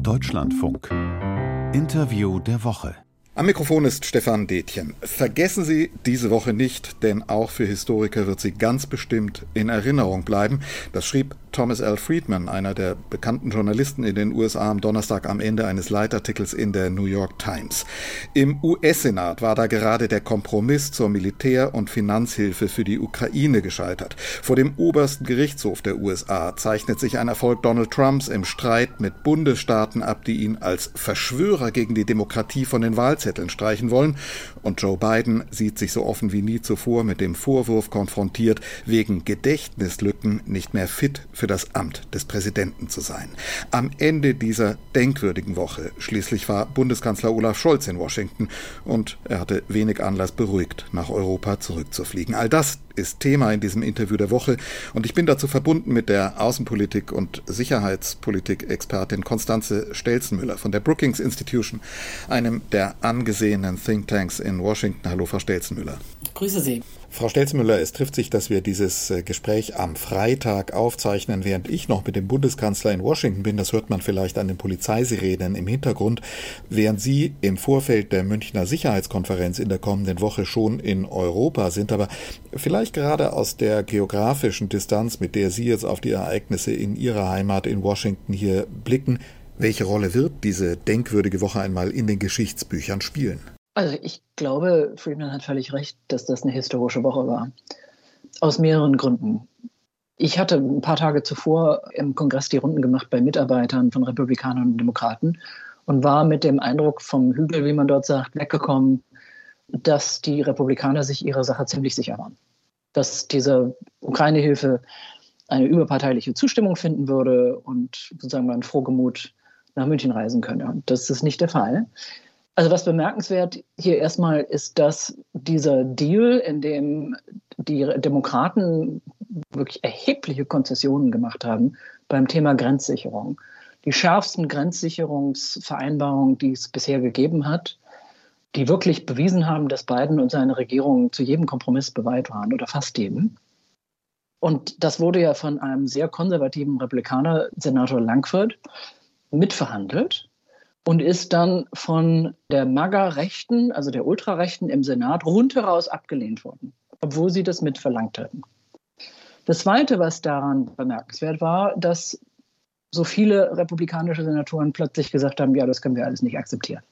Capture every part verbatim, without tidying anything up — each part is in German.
Deutschlandfunk. Interview der Woche. Am Mikrofon ist Stefan Detjen. Vergessen Sie diese Woche nicht, denn auch für Historiker wird sie ganz bestimmt in Erinnerung bleiben. Das schrieb Thomas L. Friedman, einer der bekannten Journalisten in den U S A, am Donnerstag am Ende eines Leitartikels in der New York Times. Im U S-Senat war da gerade der Kompromiss zur Militär- und Finanzhilfe für die Ukraine gescheitert. Vor dem obersten Gerichtshof der U S A zeichnet sich ein Erfolg Donald Trumps im Streit mit Bundesstaaten ab, die ihn als Verschwörer gegen die Demokratie von den Wahlzetteln streichen wollen. Und Joe Biden sieht sich so offen wie nie zuvor mit dem Vorwurf konfrontiert, wegen Gedächtnislücken nicht mehr fit für das Amt des Präsidenten zu sein. Am Ende dieser denkwürdigen Woche schließlich war Bundeskanzler Olaf Scholz in Washington und er hatte wenig Anlass, beruhigt nach Europa zurückzufliegen. All das ist Thema in diesem Interview der Woche und ich bin dazu verbunden mit der Außenpolitik- und Sicherheitspolitik-Expertin Constanze Stelzenmüller von der Brookings Institution, einem der angesehenen Thinktanks in Washington. Hallo, Frau Stelzenmüller. Grüße Sie. Frau Stelzenmüller, es trifft sich, dass wir dieses Gespräch am Freitag aufzeichnen, während ich noch mit dem Bundeskanzler in Washington bin. Das hört man vielleicht an den Polizeisirenen im Hintergrund, während Sie im Vorfeld der Münchner Sicherheitskonferenz in der kommenden Woche schon in Europa sind. Aber vielleicht gerade aus der geografischen Distanz, mit der Sie jetzt auf die Ereignisse in Ihrer Heimat in Washington hier blicken, welche Rolle wird diese denkwürdige Woche einmal in den Geschichtsbüchern spielen? Also ich glaube, Friedman hat völlig recht, dass das eine historische Woche war. Aus mehreren Gründen. Ich hatte ein paar Tage zuvor im Kongress die Runden gemacht bei Mitarbeitern von Republikanern und Demokraten und war mit dem Eindruck vom Hügel, wie man dort sagt, weggekommen, dass die Republikaner sich ihrer Sache ziemlich sicher waren. Dass diese Ukraine-Hilfe eine überparteiliche Zustimmung finden würde und sozusagen man frohgemut nach München reisen könne. Und das ist nicht der Fall. Also was bemerkenswert hier erstmal ist, dass dieser Deal, in dem die Demokraten wirklich erhebliche Konzessionen gemacht haben beim Thema Grenzsicherung, die schärfsten Grenzsicherungsvereinbarungen, die es bisher gegeben hat, die wirklich bewiesen haben, dass Biden und seine Regierung zu jedem Kompromiss bereit waren oder fast jedem. Und das wurde ja von einem sehr konservativen Republikaner, Senator Lankford, mitverhandelt. Und ist dann von der MAGA-Rechten, also der Ultrarechten im Senat, rundheraus abgelehnt worden, obwohl sie das mitverlangt hatten. Das Zweite, was daran bemerkenswert war, dass so viele republikanische Senatoren plötzlich gesagt haben, ja, das können wir alles nicht akzeptieren.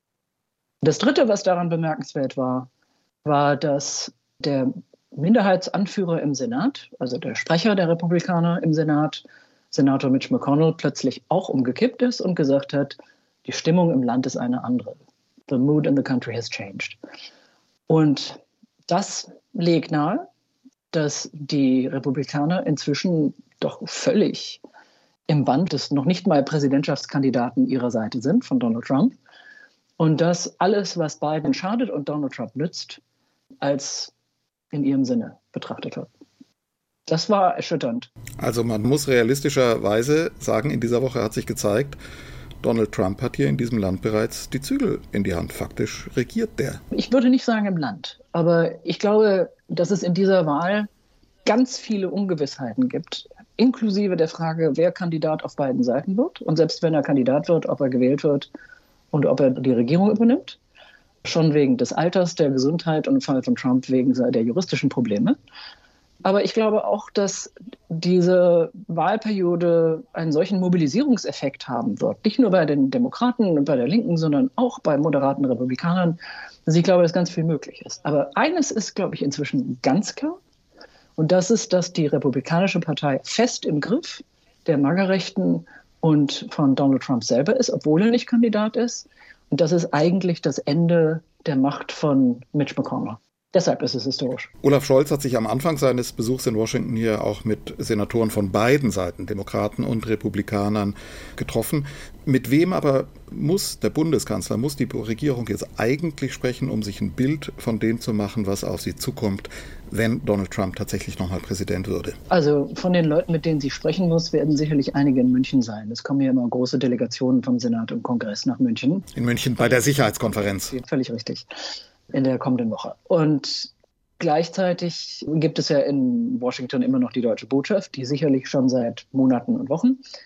Das Dritte, was daran bemerkenswert war, war, dass der Minderheitsanführer im Senat, also der Sprecher der Republikaner im Senat, Senator Mitch McConnell, plötzlich auch umgekippt ist und gesagt hat, die Stimmung im Land ist eine andere. The mood in the country has changed. Und das legt nahe, dass die Republikaner inzwischen doch völlig im Band des noch nicht mal Präsidentschaftskandidaten ihrer Seite sind, von Donald Trump. Und dass alles, was Biden schadet und Donald Trump nützt, als in ihrem Sinne betrachtet wird. Das war erschütternd. Also man muss realistischerweise sagen, in dieser Woche hat sich gezeigt, Donald Trump hat hier in diesem Land bereits die Zügel in die Hand. Faktisch regiert der. Ich würde nicht sagen im Land, aber ich glaube, dass es in dieser Wahl ganz viele Ungewissheiten gibt, inklusive der Frage, wer Kandidat auf beiden Seiten wird und selbst wenn er Kandidat wird, ob er gewählt wird und ob er die Regierung übernimmt. Schon wegen des Alters, der Gesundheit und im Fall von Trump wegen der juristischen Probleme. Aber ich glaube auch, dass diese Wahlperiode einen solchen Mobilisierungseffekt haben wird. Nicht nur bei den Demokraten und bei der Linken, sondern auch bei moderaten Republikanern. Also ich glaube, dass ganz viel möglich ist. Aber eines ist, glaube ich, inzwischen ganz klar. Und das ist, dass die Republikanische Partei fest im Griff der MAGA-Rechten und von Donald Trump selber ist, obwohl er nicht Kandidat ist. Und das ist eigentlich das Ende der Macht von Mitch McConnell. Deshalb ist es historisch. Olaf Scholz hat sich am Anfang seines Besuchs in Washington hier auch mit Senatoren von beiden Seiten, Demokraten und Republikanern, getroffen. Mit wem aber muss der Bundeskanzler, muss die Regierung jetzt eigentlich sprechen, um sich ein Bild von dem zu machen, was auf sie zukommt, wenn Donald Trump tatsächlich nochmal Präsident würde? Also von den Leuten, mit denen sie sprechen muss, werden sicherlich einige in München sein. Es kommen ja immer große Delegationen vom Senat und Kongress nach München. In München bei der Sicherheitskonferenz. Völlig richtig. In der kommenden Woche. Und gleichzeitig gibt es ja in Washington immer noch die Deutsche Botschaft, die sicherlich schon seit Monaten und Wochen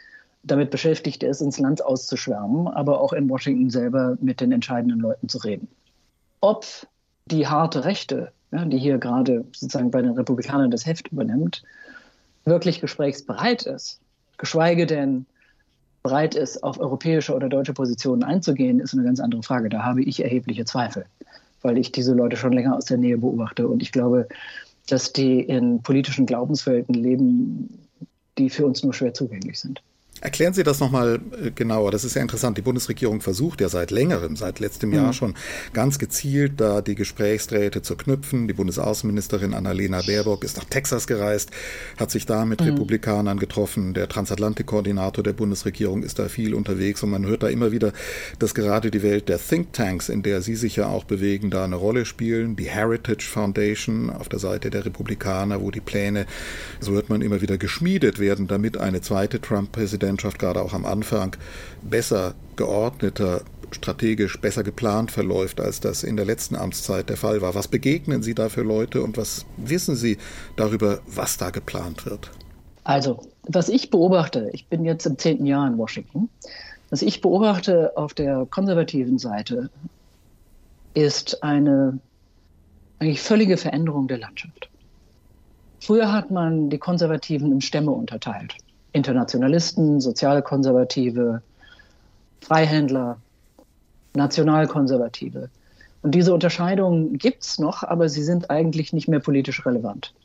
damit beschäftigt ist, ins Land auszuschwärmen, aber auch in Washington selber mit den entscheidenden Leuten zu reden. Ob die harte Rechte, ja, die hier gerade sozusagen bei den Republikanern das Heft übernimmt, wirklich gesprächsbereit ist, geschweige denn bereit ist, auf europäische oder deutsche Positionen einzugehen, ist eine ganz andere Frage. Da habe ich erhebliche Zweifel, weil ich diese Leute schon länger aus der Nähe beobachte. Und ich glaube, dass die in politischen Glaubenswelten leben, die für uns nur schwer zugänglich sind. Erklären Sie das nochmal genauer. Das ist ja interessant. Die Bundesregierung versucht ja seit längerem, seit letztem Jahr schon ganz gezielt, da die Gesprächsdrähte zu knüpfen. Die Bundesaußenministerin Annalena Baerbock ist nach Texas gereist, hat sich da mit mhm. Republikanern getroffen. Der Transatlantik-Koordinator der Bundesregierung ist da viel unterwegs und man hört da immer wieder, dass gerade die Welt der Thinktanks, in der Sie sich ja auch bewegen, da eine Rolle spielen. Die Heritage Foundation auf der Seite der Republikaner, wo die Pläne, so hört man immer wieder, geschmiedet werden, damit eine zweite Trump-Präsidentschaft gerade auch am Anfang besser geordneter, strategisch besser geplant verläuft, als das in der letzten Amtszeit der Fall war. Was begegnen Sie da für Leute und was wissen Sie darüber, was da geplant wird? Also, was ich beobachte, ich bin jetzt im zehnten Jahr in Washington, was ich beobachte auf der konservativen Seite, ist eine eigentlich völlige Veränderung der Landschaft. Früher hat man die Konservativen in Stämme unterteilt. Internationalisten, Sozialkonservative, Freihändler, Nationalkonservative. Und diese Unterscheidungen gibt es noch, aber sie sind eigentlich nicht mehr politisch relevant.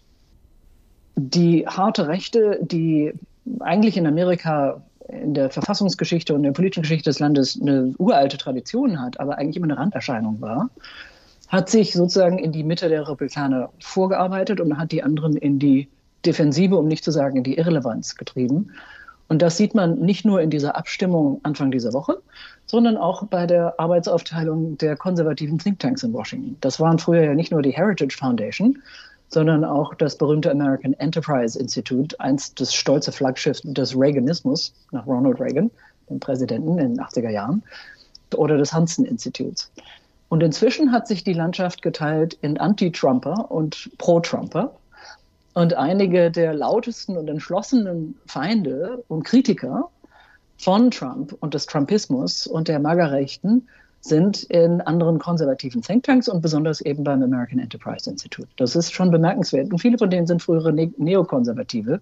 Die harte Rechte, die eigentlich in Amerika in der Verfassungsgeschichte und der politischen Geschichte des Landes eine uralte Tradition hat, aber eigentlich immer eine Randerscheinung war, hat sich sozusagen in die Mitte der Republikaner vorgearbeitet und hat die anderen in die Defensive, um nicht zu sagen in die Irrelevanz getrieben. Und das sieht man nicht nur in dieser Abstimmung Anfang dieser Woche, sondern auch bei der Arbeitsaufteilung der konservativen Thinktanks in Washington. Das waren früher ja nicht nur die Heritage Foundation, sondern auch das berühmte American Enterprise Institute, einst das stolze Flaggschiff des Reaganismus nach Ronald Reagan, dem Präsidenten in den achtziger Jahren, oder des Hudson-Instituts. Und inzwischen hat sich die Landschaft geteilt in Anti-Trumper und Pro-Trumper. Und einige der lautesten und entschlossenen Feinde und Kritiker von Trump und des Trumpismus und der MAGA-Rechten sind in anderen konservativen Thinktanks und besonders eben beim American Enterprise Institute. Das ist schon bemerkenswert. Und viele von denen sind frühere Ne- Neokonservative,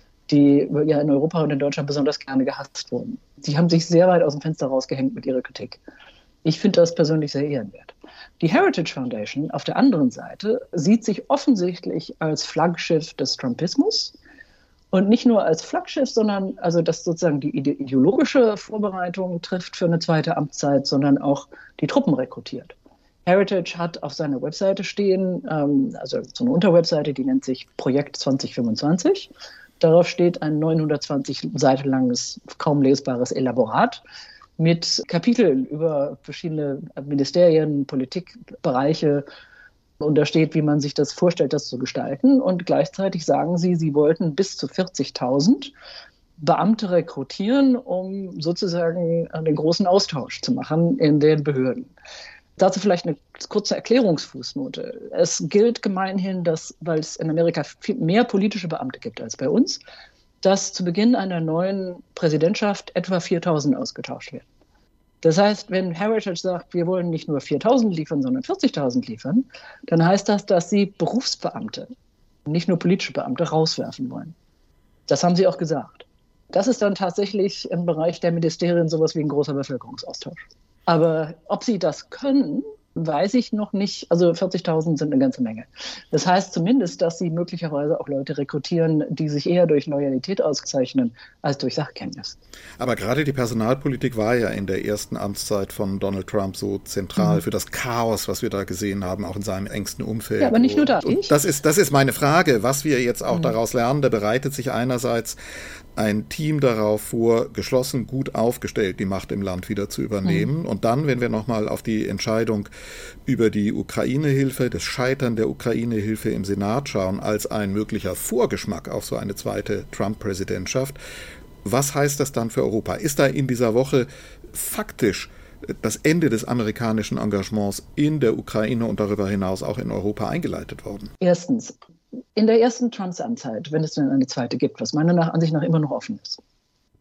die ja in Europa und in Deutschland besonders gerne gehasst wurden. Sie haben sich sehr weit aus dem Fenster rausgehängt mit ihrer Kritik. Ich finde das persönlich sehr ehrenwert. Die Heritage Foundation auf der anderen Seite sieht sich offensichtlich als Flaggschiff des Trumpismus und nicht nur als Flaggschiff, sondern also das sozusagen die ideologische Vorbereitung trifft für eine zweite Amtszeit, sondern auch die Truppen rekrutiert. Heritage hat auf seiner Webseite stehen, ähm, also so eine Unterwebseite, die nennt sich Projekt zwanzig fünfundzwanzig. Darauf steht ein neunhundertzwanzig Seiten langes, kaum lesbares Elaborat mit Kapiteln über verschiedene Ministerien, Politikbereiche. Und da steht, wie man sich das vorstellt, das zu gestalten. Und gleichzeitig sagen sie, sie wollten bis zu vierzigtausend Beamte rekrutieren, um sozusagen den großen Austausch zu machen in den Behörden. Dazu vielleicht eine kurze Erklärungsfußnote. Es gilt gemeinhin, dass, weil es in Amerika viel mehr politische Beamte gibt als bei uns, dass zu Beginn einer neuen Präsidentschaft etwa viertausend ausgetauscht werden. Das heißt, wenn Heritage sagt, wir wollen nicht nur viertausend liefern, sondern vierzigtausend liefern, dann heißt das, dass sie Berufsbeamte, nicht nur politische Beamte, rauswerfen wollen. Das haben sie auch gesagt. Das ist dann tatsächlich im Bereich der Ministerien sowas wie ein großer Bevölkerungsaustausch. Aber ob sie das können, weiß ich noch nicht. Also vierzigtausend sind eine ganze Menge. Das heißt zumindest, dass sie möglicherweise auch Leute rekrutieren, die sich eher durch Loyalität auszeichnen, als durch Sachkenntnis. Aber gerade die Personalpolitik war ja in der ersten Amtszeit von Donald Trump so zentral mhm. für das Chaos, was wir da gesehen haben, auch in seinem engsten Umfeld. Ja, aber nicht nur das. Und das ist, das ist meine Frage, was wir jetzt auch mhm. daraus lernen. Da bereitet sich einerseits ein Team darauf vor, geschlossen, gut aufgestellt, die Macht im Land wieder zu übernehmen. Mhm. Und dann, wenn wir nochmal auf die Entscheidung über die Ukraine-Hilfe, das Scheitern der Ukraine-Hilfe im Senat schauen, als ein möglicher Vorgeschmack auf so eine zweite Trump-Präsidentschaft, was heißt das dann für Europa? Ist da in dieser Woche faktisch das Ende des amerikanischen Engagements in der Ukraine und darüber hinaus auch in Europa eingeleitet worden? Erstens, in der ersten Trumps Amtszeit, wenn es denn eine zweite gibt, was meiner Ansicht nach immer noch offen ist,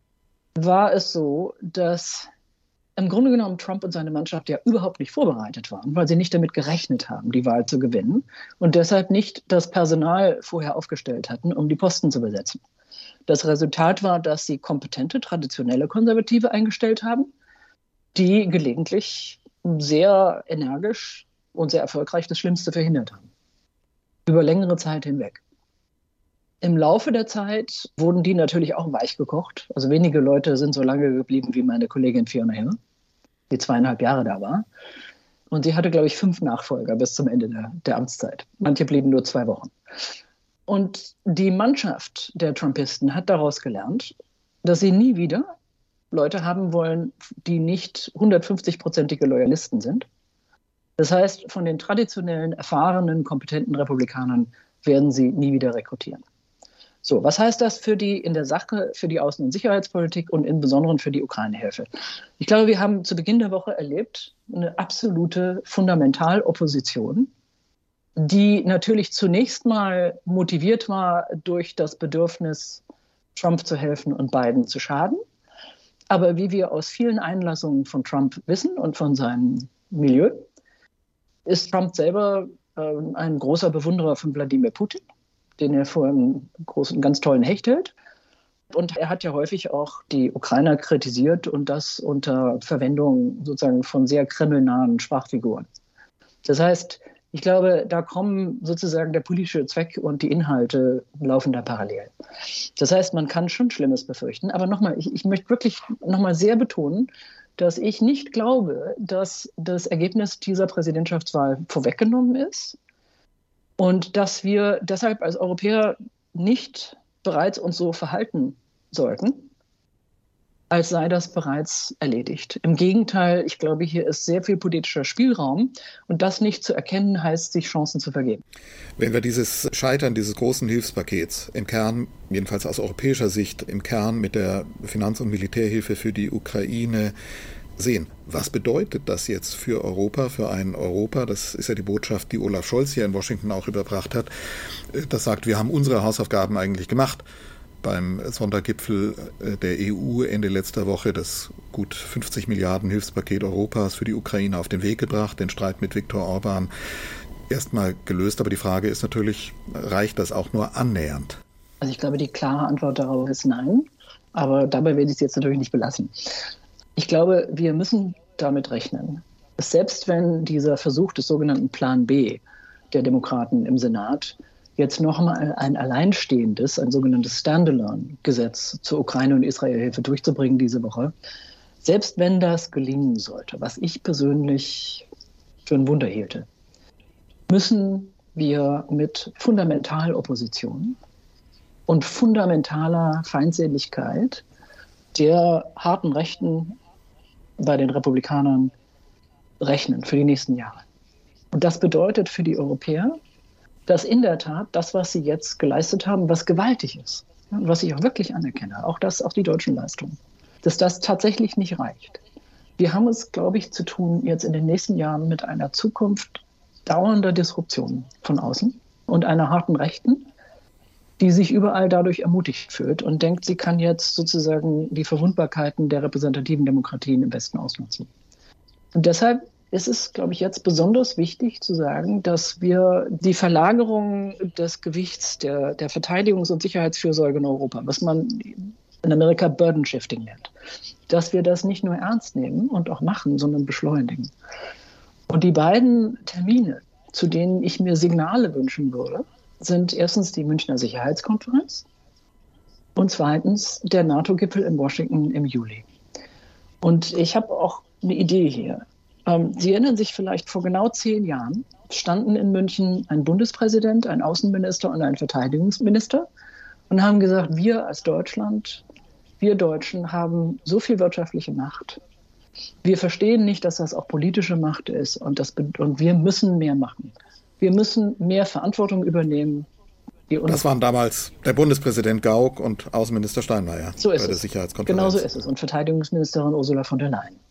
war es so, dass im Grunde genommen Trump und seine Mannschaft ja überhaupt nicht vorbereitet waren, weil sie nicht damit gerechnet haben, die Wahl zu gewinnen und deshalb nicht das Personal vorher aufgestellt hatten, um die Posten zu besetzen. Das Resultat war, dass sie kompetente, traditionelle Konservative eingestellt haben, die gelegentlich sehr energisch und sehr erfolgreich das Schlimmste verhindert haben. Über längere Zeit hinweg. Im Laufe der Zeit wurden die natürlich auch weich gekocht. Also wenige Leute sind so lange geblieben wie meine Kollegin Fiona Hill, die zweieinhalb Jahre da war. Und sie hatte, glaube ich, fünf Nachfolger bis zum Ende der, der Amtszeit. Manche blieben nur zwei Wochen. Und die Mannschaft der Trumpisten hat daraus gelernt, dass sie nie wieder Leute haben wollen, die nicht hundertfünfzig-prozentige Loyalisten sind. Das heißt, von den traditionellen, erfahrenen, kompetenten Republikanern werden sie nie wieder rekrutieren. So, was heißt das für die in der Sache, für die Außen- und Sicherheitspolitik und im Besonderen für die Ukraine-Hilfe? Ich glaube, wir haben zu Beginn der Woche erlebt eine absolute Fundamentalopposition, die natürlich zunächst mal motiviert war durch das Bedürfnis, Trump zu helfen und Biden zu schaden. Aber wie wir aus vielen Einlassungen von Trump wissen und von seinem Milieu, ist Trump selber äh, ein großer Bewunderer von Wladimir Putin, den er für einen großen, ganz tollen Hecht hält. Und er hat ja häufig auch die Ukrainer kritisiert und das unter Verwendung sozusagen von sehr kremlnahen Sprachfiguren. Das heißt, ich glaube, da kommen sozusagen der politische Zweck und die Inhalte laufen da parallel. Das heißt, man kann schon Schlimmes befürchten. Aber nochmal, ich, ich möchte wirklich nochmal sehr betonen, dass ich nicht glaube, dass das Ergebnis dieser Präsidentschaftswahl vorweggenommen ist und dass wir deshalb als Europäer nicht bereits uns so verhalten sollten, als sei das bereits erledigt. Im Gegenteil, ich glaube, hier ist sehr viel politischer Spielraum und das nicht zu erkennen, heißt, sich Chancen zu vergeben. Wenn wir dieses Scheitern dieses großen Hilfspakets im Kern, jedenfalls aus europäischer Sicht, im Kern mit der Finanz- und Militärhilfe für die Ukraine sehen, was bedeutet das jetzt für Europa, für ein Europa, das ist ja die Botschaft, die Olaf Scholz hier in Washington auch überbracht hat, das sagt, wir haben unsere Hausaufgaben eigentlich gemacht. Beim Sondergipfel der E U Ende letzter Woche das gut fünfzig Milliarden Hilfspaket Europas für die Ukraine auf den Weg gebracht, den Streit mit Viktor Orban erstmal gelöst. Aber die Frage ist natürlich, reicht das auch nur annähernd? Also ich glaube, die klare Antwort darauf ist nein. Aber dabei werde ich es jetzt natürlich nicht belassen. Ich glaube, wir müssen damit rechnen, dass selbst wenn dieser Versuch des sogenannten Plan B der Demokraten im Senat jetzt nochmal ein alleinstehendes, ein sogenanntes Standalone-Gesetz zur Ukraine- und Israelhilfe durchzubringen diese Woche. Selbst wenn das gelingen sollte, was ich persönlich für ein Wunder hielte, müssen wir mit Fundamentalopposition und fundamentaler Feindseligkeit der harten Rechten bei den Republikanern rechnen für die nächsten Jahre. Und das bedeutet für die Europäer, dass in der Tat das, was sie jetzt geleistet haben, was gewaltig ist, ja, was ich auch wirklich anerkenne, auch das, auch die deutschen Leistungen, dass das tatsächlich nicht reicht. Wir haben es, glaube ich, zu tun jetzt in den nächsten Jahren mit einer Zukunft dauernder Disruption von außen und einer harten Rechten, die sich überall dadurch ermutigt fühlt und denkt, sie kann jetzt sozusagen die Verwundbarkeiten der repräsentativen Demokratien im Westen ausnutzen. Und deshalb ist es, glaube ich, jetzt besonders wichtig zu sagen, dass wir die Verlagerung des Gewichts der, der Verteidigungs- und Sicherheitsfürsorge in Europa, was man in Amerika Burden Shifting nennt, dass wir das nicht nur ernst nehmen und auch machen, sondern beschleunigen. Und die beiden Termine, zu denen ich mir Signale wünschen würde, sind erstens die Münchner Sicherheitskonferenz und zweitens der NATO-Gipfel in Washington im Juli. Und ich habe auch eine Idee hier. Sie erinnern sich vielleicht, vor genau zehn Jahren standen in München ein Bundespräsident, ein Außenminister und ein Verteidigungsminister und haben gesagt, wir als Deutschland, wir Deutschen haben so viel wirtschaftliche Macht. Wir verstehen nicht, dass das auch politische Macht ist und, das, und wir müssen mehr machen. Wir müssen mehr Verantwortung übernehmen. Das waren damals der Bundespräsident Gauck und Außenminister Steinmeier so ist bei der es. Sicherheitskonferenz. Genau so ist es. Und Verteidigungsministerin Ursula von der Leyen.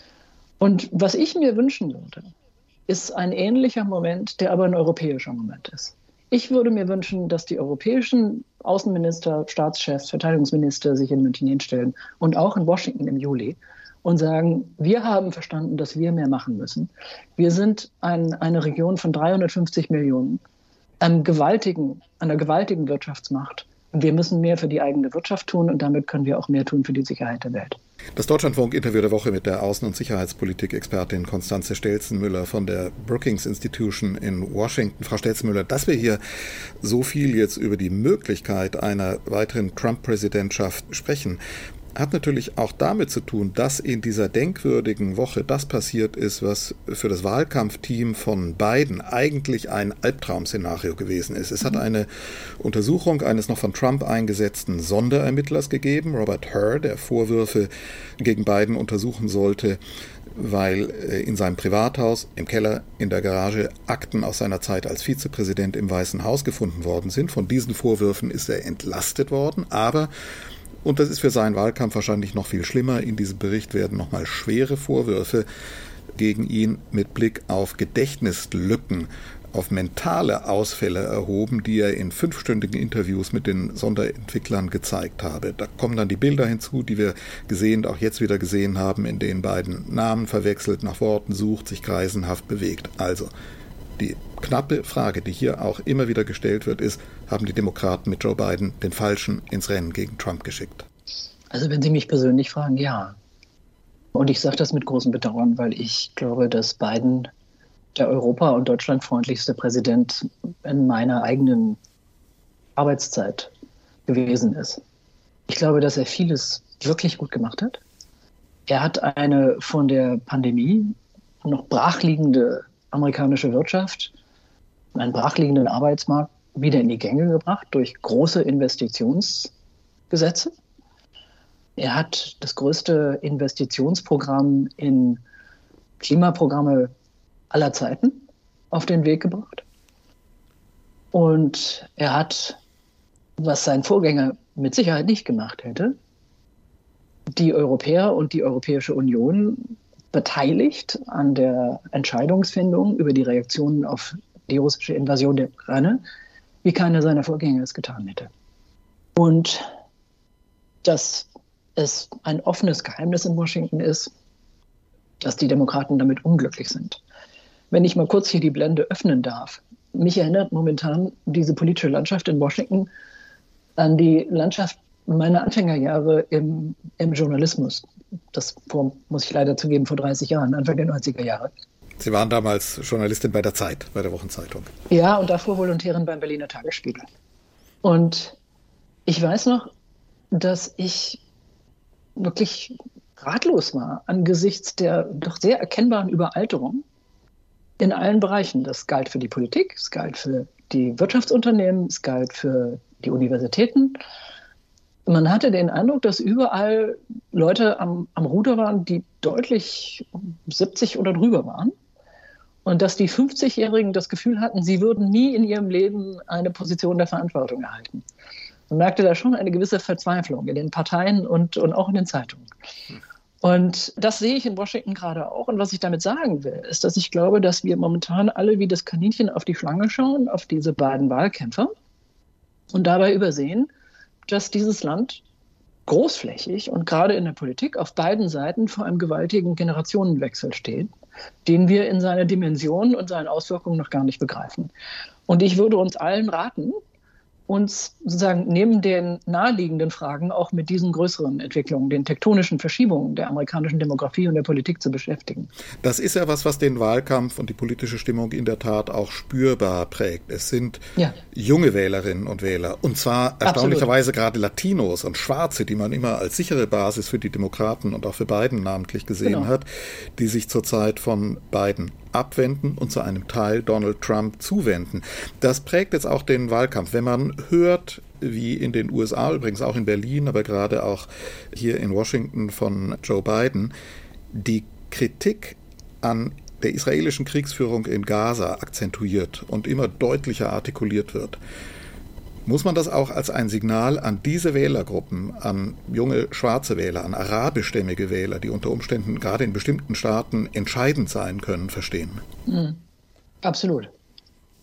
Und was ich mir wünschen würde, ist ein ähnlicher Moment, der aber ein europäischer Moment ist. Ich würde mir wünschen, dass die europäischen Außenminister, Staatschefs, Verteidigungsminister sich in München hinstellen und auch in Washington im Juli und sagen, wir haben verstanden, dass wir mehr machen müssen. Wir sind ein, eine Region von dreihundertfünfzig Millionen, einem gewaltigen, einer gewaltigen Wirtschaftsmacht. Und wir müssen mehr für die eigene Wirtschaft tun und damit können wir auch mehr tun für die Sicherheit der Welt. Das Deutschlandfunk-Interview der Woche mit der Außen- und Sicherheitspolitik-Expertin Constanze Stelzenmüller von der Brookings Institution in Washington. Frau Stelzenmüller, dass wir hier so viel jetzt über die Möglichkeit einer weiteren Trump-Präsidentschaft sprechen, hat natürlich auch damit zu tun, dass in dieser denkwürdigen Woche das passiert ist, was für das Wahlkampfteam von Biden eigentlich ein Albtraum-Szenario gewesen ist. Es hat eine Untersuchung eines noch von Trump eingesetzten Sonderermittlers gegeben, Robert Hur, der Vorwürfe gegen Biden untersuchen sollte, weil in seinem Privathaus, im Keller, in der Garage Akten aus seiner Zeit als Vizepräsident im Weißen Haus gefunden worden sind. Von diesen Vorwürfen ist er entlastet worden, aber und das ist für seinen Wahlkampf wahrscheinlich noch viel schlimmer. In diesem Bericht werden nochmal schwere Vorwürfe gegen ihn mit Blick auf Gedächtnislücken, auf mentale Ausfälle erhoben, die er in fünfstündigen Interviews mit den Sonderentwicklern gezeigt habe. Da kommen dann die Bilder hinzu, die wir gesehen, auch jetzt wieder gesehen haben, in denen Biden Namen verwechselt, nach Worten sucht, sich kreisenhaft bewegt. Also die knappe Frage, die hier auch immer wieder gestellt wird, ist, haben die Demokraten mit Joe Biden den Falschen ins Rennen gegen Trump geschickt? Also wenn Sie mich persönlich fragen, ja. Und ich sage das mit großem Bedauern, weil ich glaube, dass Biden der europa- und deutschlandfreundlichste Präsident in meiner eigenen Arbeitszeit gewesen ist. Ich glaube, dass er vieles wirklich gut gemacht hat. Er hat eine von der Pandemie noch brachliegende amerikanische Wirtschaft, einen brachliegenden Arbeitsmarkt wieder in die Gänge gebracht durch große Investitionsgesetze. Er hat das größte Investitionsprogramm in Klimaprogramme aller Zeiten auf den Weg gebracht. Und er hat, was sein Vorgänger mit Sicherheit nicht gemacht hätte, die Europäer und die Europäische Union beteiligt an der Entscheidungsfindung über die Reaktionen auf die russische Invasion der Ukraine, wie keiner seiner Vorgänger es getan hätte. Und dass es ein offenes Geheimnis in Washington ist, dass die Demokraten damit unglücklich sind. Wenn ich mal kurz hier die Blende öffnen darf, mich erinnert momentan diese politische Landschaft in Washington an die Landschaft meiner Anfängerjahre im, im Journalismus. Das vor, muss ich leider zugeben, vor dreißig Jahren, Anfang der neunziger Jahre. Sie waren damals Journalistin bei der Zeit, bei der Wochenzeitung. Ja, und davor Volontärin beim Berliner Tagesspiegel. Und ich weiß noch, dass ich wirklich ratlos war angesichts der doch sehr erkennbaren Überalterung in allen Bereichen. Das galt für die Politik, es galt für die Wirtschaftsunternehmen, es galt für die Universitäten. Man hatte den Eindruck, dass überall Leute am, am Ruder waren, die deutlich siebzig oder drüber waren. Und dass die fünfzigjährigen das Gefühl hatten, sie würden nie in ihrem Leben eine Position der Verantwortung erhalten. Man merkte da schon eine gewisse Verzweiflung in den Parteien und, und auch in den Zeitungen. Und das sehe ich in Washington gerade auch. Und was ich damit sagen will, ist, dass ich glaube, dass wir momentan alle wie das Kaninchen auf die Schlange schauen, auf diese beiden Wahlkämpfer und dabei übersehen, dass dieses Land großflächig und gerade in der Politik auf beiden Seiten vor einem gewaltigen Generationenwechsel steht, den wir in seiner Dimension und seinen Auswirkungen noch gar nicht begreifen. Und ich würde uns allen raten, uns sozusagen neben den naheliegenden Fragen auch mit diesen größeren Entwicklungen, den tektonischen Verschiebungen der amerikanischen Demografie und der Politik zu beschäftigen. Das ist ja was, was den Wahlkampf und die politische Stimmung in der Tat auch spürbar prägt. Es sind ja. junge Wählerinnen und Wähler, und zwar erstaunlicherweise Absolut. gerade Latinos und Schwarze, die man immer als sichere Basis für die Demokraten und auch für Biden namentlich gesehen genau. hat, die sich zurzeit von Biden abwenden und zu einem Teil Donald Trump zuwenden. Das prägt jetzt auch den Wahlkampf. Wenn man hört, wie in den U S A, übrigens auch in Berlin, aber gerade auch hier in Washington von Joe Biden, die Kritik an der israelischen Kriegsführung in Gaza akzentuiert und immer deutlicher artikuliert wird, muss man das auch als ein Signal an diese Wählergruppen, an junge schwarze Wähler, an arabischstämmige Wähler, die unter Umständen gerade in bestimmten Staaten entscheidend sein können, verstehen? Mhm. Absolut.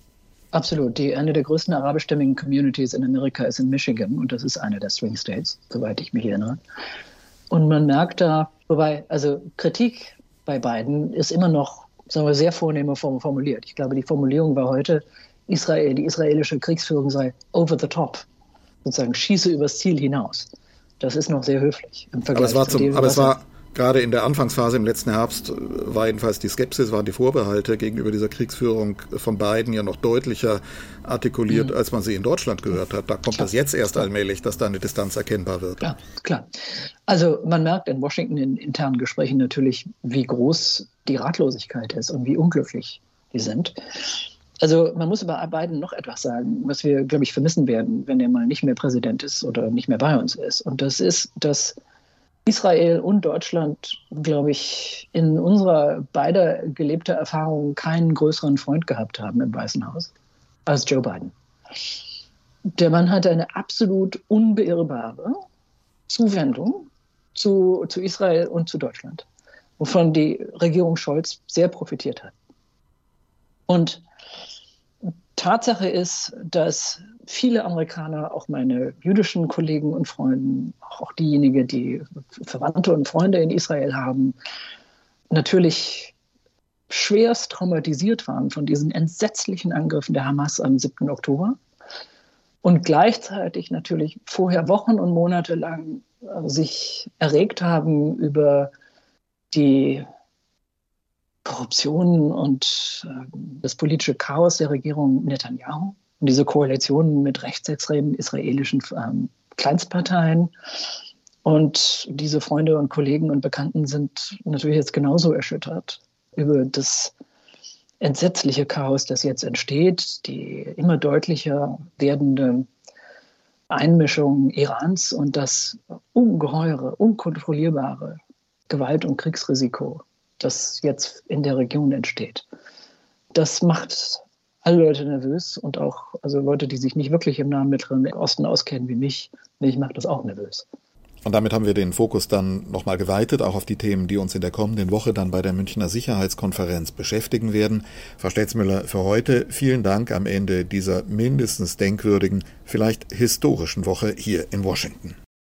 Absolut. Die, eine der größten arabischstämmigen Communities in Amerika ist in Michigan und das ist eine der Swing States, soweit ich mich erinnere. Und man merkt da, wobei, also Kritik bei Biden ist immer noch, sagen wir, sehr vornehmer formuliert. Ich glaube, die Formulierung war heute, Israel, die israelische Kriegsführung sei over the top, sozusagen schieße übers Ziel hinaus. Das ist noch sehr höflich im Vergleich aber es war zu zum, dem, aber es was war gerade in der Anfangsphase im letzten Herbst war jedenfalls die Skepsis, waren die Vorbehalte gegenüber dieser Kriegsführung von Biden ja noch deutlicher artikuliert, mhm. als man sie in Deutschland gehört hat. Da kommt klar. das jetzt erst klar. allmählich, dass da eine Distanz erkennbar wird. Klar, klar. Also man merkt in Washington in internen Gesprächen natürlich, wie groß die Ratlosigkeit ist und wie unglücklich die sind. Also man muss über Biden noch etwas sagen, was wir, glaube ich, vermissen werden, wenn er mal nicht mehr Präsident ist oder nicht mehr bei uns ist. Und das ist, dass Israel und Deutschland, glaube ich, in unserer beider gelebter Erfahrung keinen größeren Freund gehabt haben im Weißen Haus als Joe Biden. Der Mann hatte eine absolut unbeirrbare Zuwendung zu, zu Israel und zu Deutschland, wovon die Regierung Scholz sehr profitiert hat. Und Tatsache ist, dass viele Amerikaner, auch meine jüdischen Kollegen und Freunde, auch diejenigen, die Verwandte und Freunde in Israel haben, natürlich schwerst traumatisiert waren von diesen entsetzlichen Angriffen der Hamas am siebten Oktober und gleichzeitig natürlich vorher Wochen und Monate lang sich erregt haben über die Korruption und äh, das politische Chaos der Regierung Netanyahu und diese Koalition mit rechtsextremen israelischen ähm, Kleinstparteien. Und diese Freunde und Kollegen und Bekannten sind natürlich jetzt genauso erschüttert über das entsetzliche Chaos, das jetzt entsteht, die immer deutlicher werdende Einmischung Irans und das ungeheure, unkontrollierbare Gewalt- und Kriegsrisiko, das jetzt in der Region entsteht. Das macht alle Leute nervös und auch also Leute, die sich nicht wirklich im Nahen Mittleren Osten auskennen wie mich, mich macht das auch nervös. Und damit haben wir den Fokus dann nochmal geweitet, auch auf die Themen, die uns in der kommenden Woche dann bei der Münchner Sicherheitskonferenz beschäftigen werden. Frau Stelzmüller, für heute vielen Dank am Ende dieser mindestens denkwürdigen, vielleicht historischen Woche hier in Washington.